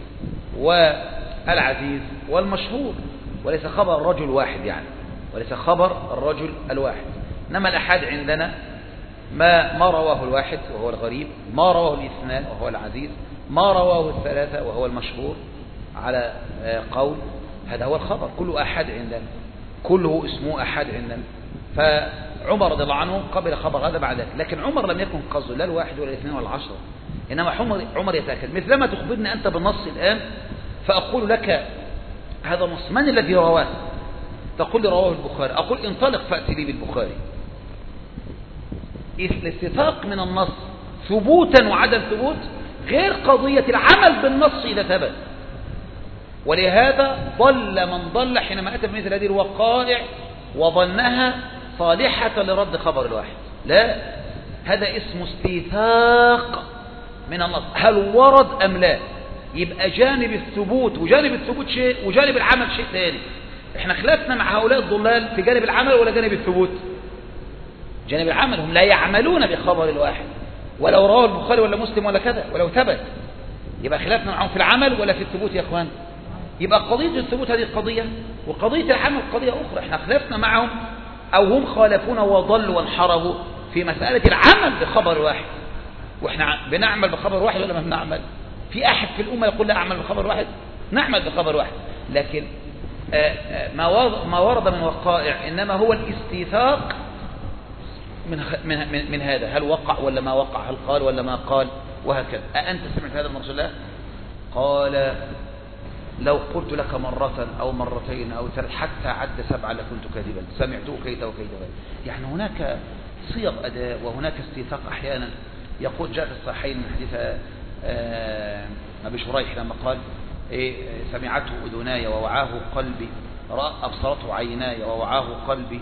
والعزيز والمشهور، وليس خبر الرجل واحد يعني، وليس خبر الرجل الواحد. إنما الأحد عندنا ما ما رواه الواحد وهو الغريب، ما رواه الاثنان وهو العزيز، ما رواه الثلاثة وهو المشهور على قول، هذا هو الخبر. كله أحد عندنا، كله اسمه أحد عندنا. فعمر رضي الله عنه قبل خبر هذا بعد ذلك، لكن عمر لم يكن قصده لا الواحد ولا الاثنين ولا العشرة، إنما عمر عمر يتأكد. مثلما تخبرني أنت بالنص الآن فأقول لك هذا النص من الذي رواه؟ تقول لي رواه البخاري، أقول انطلق فأتي لي بالبخاري. الاستفاق من النص ثبوتا وعدم ثبوت غير قضية العمل بالنص إذا ثبت. ولهذا ضل من ضل حينما أتى بمثل هذه الوقائع وظنها صالحة لرد خبر الواحد. لا، هذا اسمه استيثاق من النص، هل ورد أم لا. يبقى جانب الثبوت وجانب الثبوت شيء وجانب العمل شيء ثاني. احنا خلافنا مع هؤلاء الضلال في جانب العمل ولا جانب الثبوت؟ جانب العمل، هم لا يعملون بخبر الواحد ولو رواه البخاري ولا مسلم ولا كذا ولو ثبت. يبقى خلافنا معهم في العمل ولا في الثبوت يا اخوان؟ يبقى قضية الثبوت هذه قضية وقضية العمل قضية أخرى. احنا خلافنا معهم أو هم خالفونا وضلوا وانحرفوا في مسألة العمل بخبر واحد، واحنا بنعمل بخبر واحد ولا ما بنعمل؟ في أحد في الأمة يقول لا أعمل بخبر واحد؟ نعمل بخبر واحد، لكن ما ورد من وقائع إنما هو الاستيثاق من من من هذا، هل وقع ولا ما وقع، هل قال ولا ما قال، وهكذا. أأنت سمعت هذا من رسول الله؟ قال لو قلت لك مرة أو مرتين أو ثلاث حتى عد سبعة لكنت كاذبا، سمعته كيت وكيت وكيت. يعني هناك صيغ أداء وهناك استيثاق أحيانا. يقول جاء في الصحيحين من حديث أبي شريح لما قال إيه سمعته أذناي ووعاه قلبي، أبصرته عيناي ووعاه قلبي،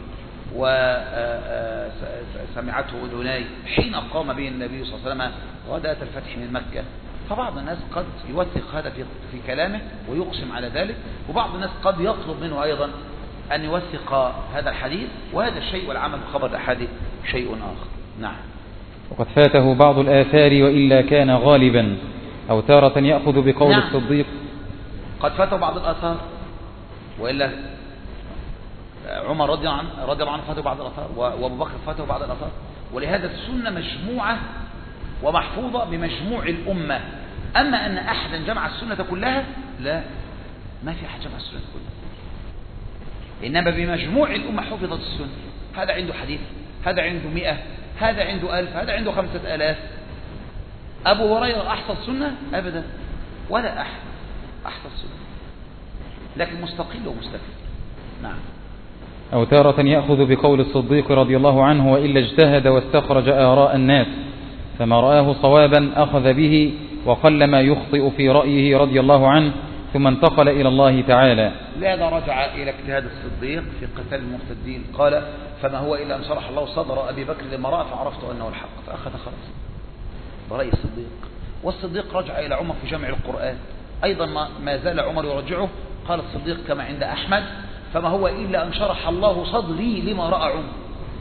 وسمعته أذناي حين قام به النبي صلى الله عليه وسلم غداة الفتح من مكة. فبعض الناس قد يوثق هذا في في كلامه ويقسم على ذلك، وبعض الناس قد يطلب منه أيضا أن يوثق هذا الحديث، وهذا الشيء والعمل بخبر الأحاديث شيء آخر. نعم. وقد فاته بعض الآثار وإلا كان غالبا، أو تارة يأخذ بقول نعم. الصديق. قد فاته بعض الآثار وإلا عمر رضي الله عنه رضي الله عنه فاته بعض الآثار، وأبو بكر فاته بعض الآثار، ولهذا السنة مجموعة ومحفوظة بمجموع الأمة. أما أن أحدا جمع السنة كلها، لا، ما في أحد جمع السنة كلها، إنما بمجموع الأمة حفظت السنة. هذا عنده حديث، هذا عنده مئة، هذا عنده ألف، هذا عنده خمسة آلاف. أبو هريرة أحصى السنة؟ أبدا، ولا أحد أحصى السنة، لكن مستقل ومستقل. نعم. أو تارة يأخذ بقول الصديق رضي الله عنه وإلا اجتهد واستخرج آراء الناس، فما رآه صوابا أخذ به، وقلما يخطئ في رأيه رضي الله عنه، ثم انتقل إلى الله تعالى. لهذا رجع إلى اجتهاد الصديق في قتال المرتدين، قال فما هو إلا أن شرح الله صدر أبي بكر لما رأى فعرفت أنه الحق، فأخذ خلاص برأي الصديق. والصديق رجع إلى عمر في جمع القرآن أيضا، ما زال عمر يرجعه. قال الصديق كما عند أحمد فما هو إلا أن شرح الله صدري لما رأى عمر.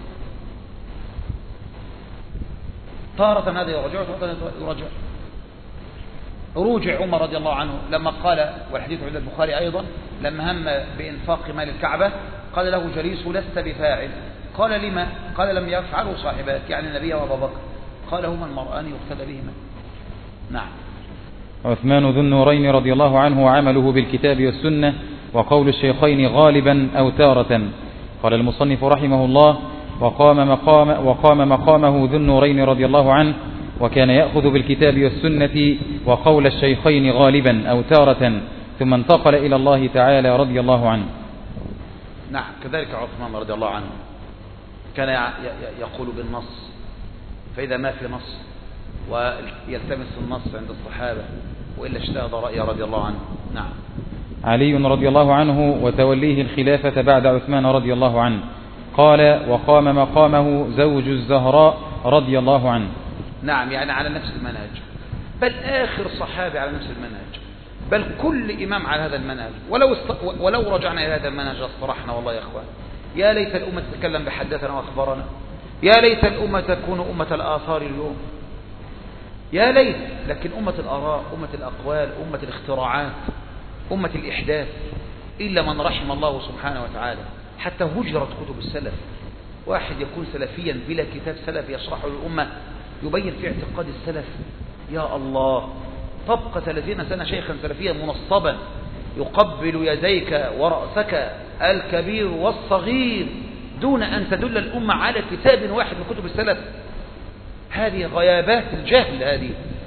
تارة هذا يرجع، تارة يرجع. رجع عمر رضي الله عنه لما قال، والحديث عند البخاري أيضا، لما هم بإنفاق مال الكعبة قال له جليس لست بفاعل. قال لما؟ قال لم يفعلوا صاحبات، يعني النبي وأبا بكر. قال هما المرآن يقتدى بهما. نعم. عثمان ذو النورين رضي الله عنه وعمله بالكتاب والسنة، وقول الشيخين غالبا أو تارة. قال المصنف رحمه الله وقام, مقام وقام مقامه ذو النورين رضي الله عنه، وكان يأخذ بالكتاب والسنة وقول الشيخين غالبا أو تارة، ثم انتقل إلى الله تعالى رضي الله عنه. نعم. كذلك عثمان رضي الله عنه كان يقول بالنص، فإذا ما في نص ويلتمس النص عند الصحابة، وإلا اجتهد رأي رضي الله عنه. نعم. علي رضي الله عنه وتوليه الخلافة بعد عثمان رضي الله عنه، قال وقام مقامه زوج الزهراء رضي الله عنه. نعم، يعني على نفس المنهج، بل آخر صحابي على نفس المنهج، بل كل إمام على هذا المنهج. ولو, است... ولو رجعنا إلى هذا المنهج اصطرحنا والله يا أخوان. يا ليت الأمة تتكلم بحدثنا وأخبارنا، يا ليت الأمة تكون أمة الآثار اليوم، يا ليت. لكن أمة الآراء، أمة الأقوال، أمة الاختراعات، أمة الإحداث، إلا من رحم الله سبحانه وتعالى. حتى هجرت كتب السلف. واحد يكون سلفيا بلا كتاب سلف يشرحه للأمة يبين في اعتقاد السلف، يا الله. تبقى ثلاثين سنة شيخا سلفيا منصبا يقبل يديك ورأسك الكبير والصغير دون أن تدل الأمة على كتاب واحد من كتب السلف. هذه غيابات الجهل هذه.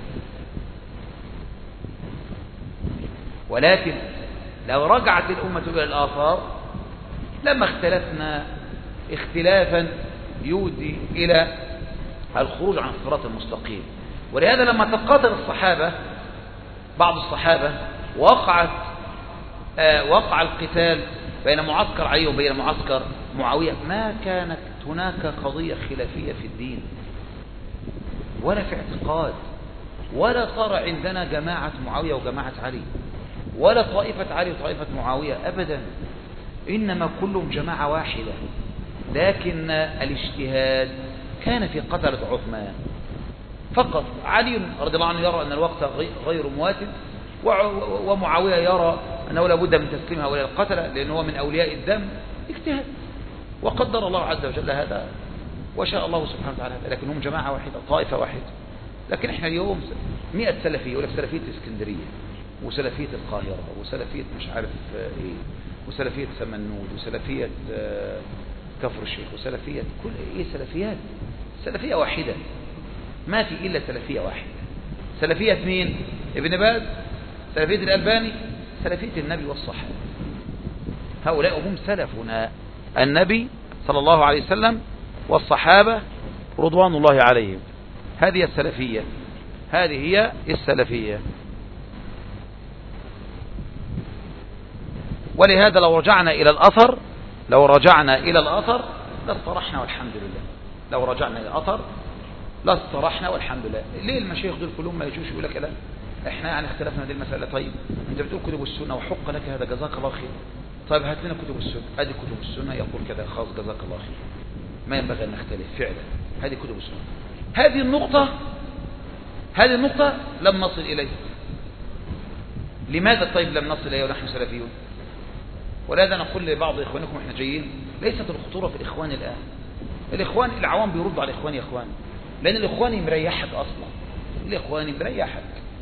ولكن لو رجعت الأمة إلى الآثار لما اختلفنا اختلافا يودي إلى الخروج عن الصراط المستقيم. ولهذا لما تقاتل الصحابة، بعض الصحابة، وقعت آه وقع القتال بين معسكر علي وبين معسكر معاوية، ما كانت هناك قضية خلافية في الدين ولا في اعتقاد، ولا صار عندنا جماعة معاوية وجماعة علي، ولا طائفة علي وطائفة معاوية أبدا، إنما كلهم جماعة واحدة. لكن الاجتهاد كان في قتلة عثمان فقط. علي رضي الله عنه يرى أن الوقت غير مواتد، ومعاوية يرى أنه لابد من تسليم هؤلاء القتلة لأنه هو من أولياء الدم. اجتهاد، وقدر الله عز وجل هذا وشاء الله سبحانه وتعالى، لكن هم جماعة واحدة، طائفة واحدة. لكن احنا اليوم مئة سلفية، يقول لك سلفية اسكندرية، وسلفية القاهرة، وسلفية مش عارف ايه، وسلفية سمنود، وسلفية كفر الشيخ، وسلفية كل ايه سلفيات. سلفية واحدة، ما في إلا سلفية واحدة. سلفية مين؟ ابن باز، سلفية الألباني، سلفية النبي والصحابة. هؤلاء هم سلفنا، النبي صلى الله عليه وسلم والصحابة رضوان الله عليهم. هذه السلفية، هذه هي السلفية. ولهذا لو رجعنا إلى الأثر لو رجعنا إلى الأثر لاسترحنا والحمد لله. لو رجعنا إلى الأثر لاسترحنا والحمد لله. ليه المشايخ دول كلهم ما يجوش يقول لك لا احنا يعني اختلفنا هذه المسألة؟ طيب انت بتقول كتب السنة وحق لك هذا، جزاك الله خير، طيب هات لنا كتب السنة. هذه كتب السنة يقول كذا، خلاص جزاك الله خير، ما ينبغي أن نختلف فعلا، هذه كتب السنة. هذه النقطة هذه النقطة لم نصل إليها. لماذا طيب لم نصل إليها ونحن سلفيون؟ ولهذا نقول لبعض إخوانكم إحنا جايين، ليست الخطورة في الإخوان الآن. الإخوان العوام بيردوا على الإخوان يا إخوان، لأن الإخوان مريحك أصلا، الإخوان مريحك.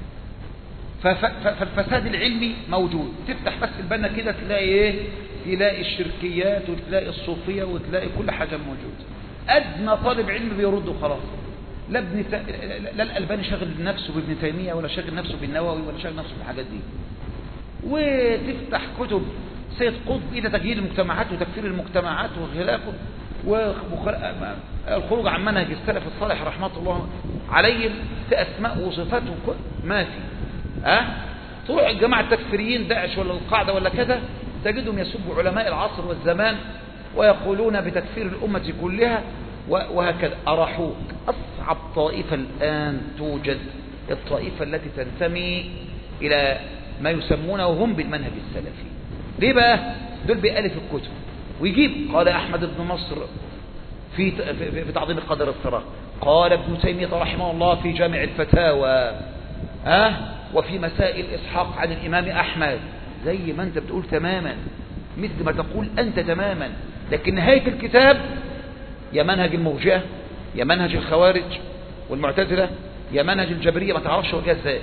فالفساد العلمي موجود. تفتح بس البنا كده تلاقي إيه؟ تلاقي الشركيات وتلاقي الصوفية وتلاقي كل حاجة موجودة. أدنى طالب علم بيرده خلاص. لا ابن ت... لا الألباني شاغل نفسه بابن تيمية، ولا شاغل نفسه بالنووي، ولا شاغل نفسه بالحاجات دي. وتفتح كتب سيد قطب إلى تغيير المجتمعات وتكفير المجتمعات وخلافه والخروج عن منهج السلف الصالح رحمة الله عليهم في أسماء وصفاتهم ما في. أه؟ تروح الجماعة التكفيريين داعش ولا القاعدة ولا كذا، تجدهم يسبوا علماء العصر والزمان ويقولون بتكفير الأمة كلها وهكذا. أراحوك. أصعب طائفة الآن توجد الطائفة التي تنتمي إلى ما يسمونه هم بالمنهج السلفي. ليه بقى؟ دول بيألف الكتب ويجيب قال أحمد بن نصر في في تعظيم القدر الصراط، قال ابن تيمية رحمه الله في جامع الفتاوى، أه؟ وفي مسائل إسحاق عن الإمام أحمد، زي ما أنت بتقول تماما، مثل ما تقول أنت تماما. لكن نهاية الكتاب يا منهج المرجئة، يا منهج الخوارج والمعتزلة، يا منهج الجبرية، ما تعرفش وجهها ازاي،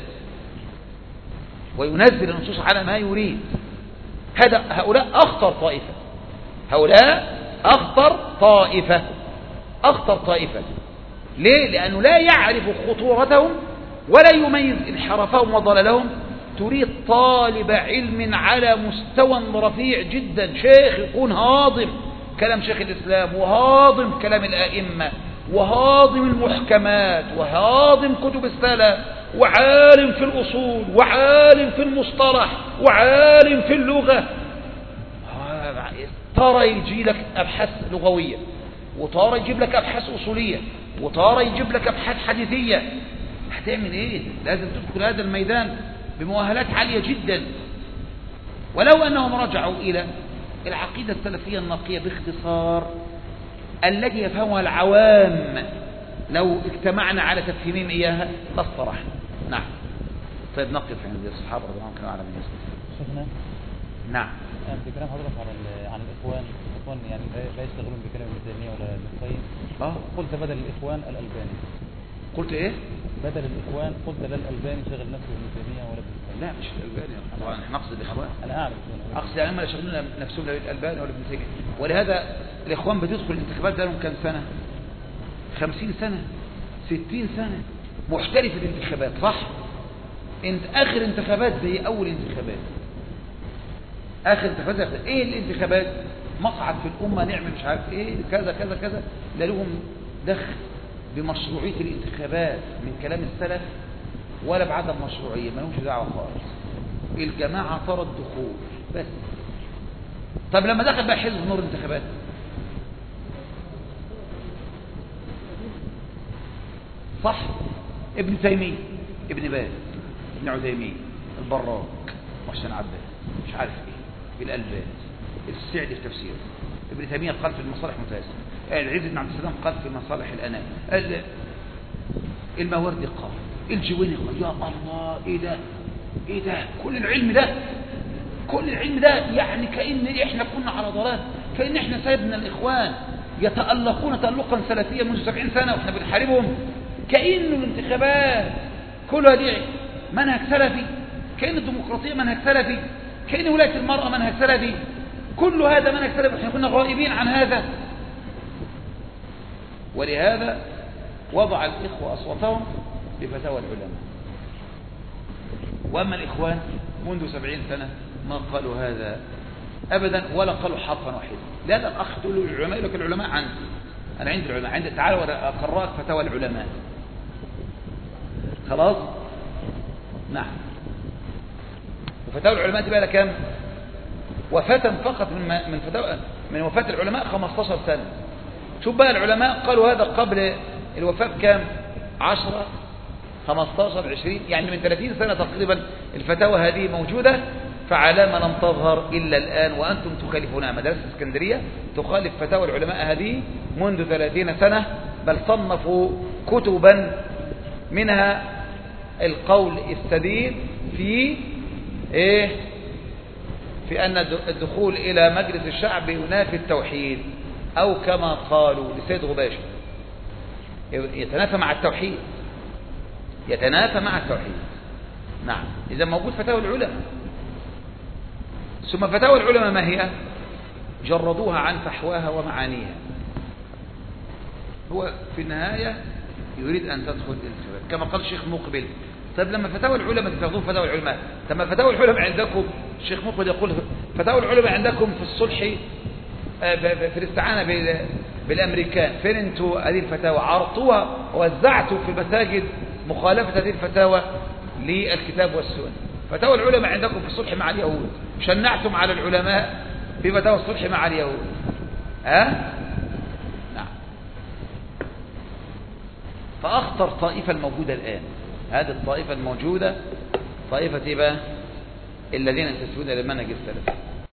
وينزل النصوص على ما يريد. هذا هؤلاء أخطر طائفة، هؤلاء أخطر طائفة أخطر طائفة. ليه؟ لأنه لا يعرف خطورتهم ولا يميز انحرافهم وضلالهم. تريد طالب علم على مستوى رفيع جدا، شيخ يكون هاضم كلام شيخ الإسلام، وهاضم كلام الآئمة، وهاضم المحكمات، وهاضم كتب السلف، وعالم في الأصول، وعالم في المصطلح، وعالم في اللغة. ترى يجي لك أبحاث لغوية، وترى يجيب لك أبحاث أصولية، وترى يجيب لك أبحاث حديثية. هتعمل إيه؟ لازم تدخل هذا الميدان بمؤهلات عالية جدا. ولو أنهم رجعوا إلى العقيدة السلفية النقية باختصار التي يفهمها العوام، لو اجتمعنا على تفهيمهم إياها لاصطلحنا. نعم. طيب نقف عند الصحابة رضي الله عنهم كانوا على من يسلم. شيخنا. نعم. في كلام حضرتك عن عن الإخوان، الإخوان يعني لا يشتغلون بكلام ابن تيمية ولا ابن القيم. اه. قلت بدل الإخوان الألباني. قلت إيه؟ بدل الإخوان قلت لا الألباني شغل نفسه ابن تيمية ولا ابن القيم. لا مش الألباني طبعا، احنا نقصد الإخوان. أنا أعرف. أقصد يعني ما يشغلون نفسهم لا الألباني ولا ابن تيمية. ولهذا الإخوان بتدخل الانتخابات ده لهم كم سنة؟ خمسين سنة، ستين سنة محترف الانتخابات، صح؟ انت آخر انتخابات زي أول انتخابات. آخر انتخابات إيه الانتخابات؟ مقعد في الأمة نعمل مش عارف إيه كذا كذا كذا. لا لهم دخل بمشروعية الانتخابات من كلام السلف ولا بعدم مشروعية، ما لهمش دعوة خالص. الجماعة ترى الدخول بس. طب لما دخل بقى حزب نور الانتخابات، صح؟ ابن تيمية، ابن باز، ابن عثيمين، البراك، محسن عباس، مش عارف ايه، الألباني، السعدي في تفسيره، ابن تيمية قال في المصالح متيسرة، العز بن عبد السلام قال في مصالح الأنام، الماوردي قال، الجويني قال. يا الله، ايه ده؟ ايه ده؟ كل العلم ده كل العلم ده يعني كأن احنا كنا على ضلال، كأن احنا سيدنا الإخوان يتألقون تألقا سلفيا منذ سبعين سنة واحنا بنحاربهم، كأنه الانتخابات كلها دي منهج سلفي، كأن الديمقراطية منهج سلفي، كأن ولاية المرأة منهج سلفي، كل هذا منهج سلفي واحنا كنا غائبين عن هذا. ولهذا وضع الإخوة أصواتهم بفتاوى العلماء. وأما الإخوان منذ سبعين سنة ما قالوا هذا أبدا، ولا قالوا حرفا واحدا. لا لا الأخ تقول له العلماء، يقول لك العلماء عندي، أنا عندي العلماء عندي، تعال ولا أقرأك فتاوى العلماء. خلاص؟ نعم. وفتاوى العلماء دي بقى لها كام؟ وفاة فقط من من فتاوى من وفاة العلماء خمستاشر سنة. شوف بقى العلماء قالوا هذا قبل الوفاة بكام؟ عشرة، خمستاشر، عشرين، يعني من ثلاثين سنة تقريبا الفتاوى هذه موجودة. فعلام لم تظهر إلا الآن وأنتم تخالفونها. مدرسة اسكندرية تخالف فتاوى العلماء هذه منذ ثلاثين سنة، بل صنفوا كتبا منها القول السديد في إيه في أن الدخول إلى مجلس الشعب ينافي التوحيد، أو كما قالوا لسيد غباشي يتنافى مع التوحيد، يتنافى مع التوحيد. نعم، إذا موجود فتاوى العلماء. ثم فتاوى العلماء ما هي؟ جردوها عن فحواها ومعانيها. هو في النهاية يريد أن تدخل الانتخابات كما قال الشيخ مقبل. طيب لما فتاوى العلماء تاخذون فتاوى العلماء، لما فتاوى العلماء عندكم الشيخ مقبل يقول فتاوى العلماء عندكم في الصلح في الاستعانة بالأمريكان، فين انتوا هذه الفتاوى؟ عرضتوها ووزعتوا في المساجد مخالفة هذه الفتاوى للكتاب والسنة. فتاوى العلماء عندكم في الصلح مع اليهود، شنعتم على العلماء في فتاوى الصلح مع اليهود. ها؟ نعم. فأخطر طائفة الموجودة الآن هذه الطائفة الموجودة طائفة بقى الذين ينتسبون إلى المنهج السلفي.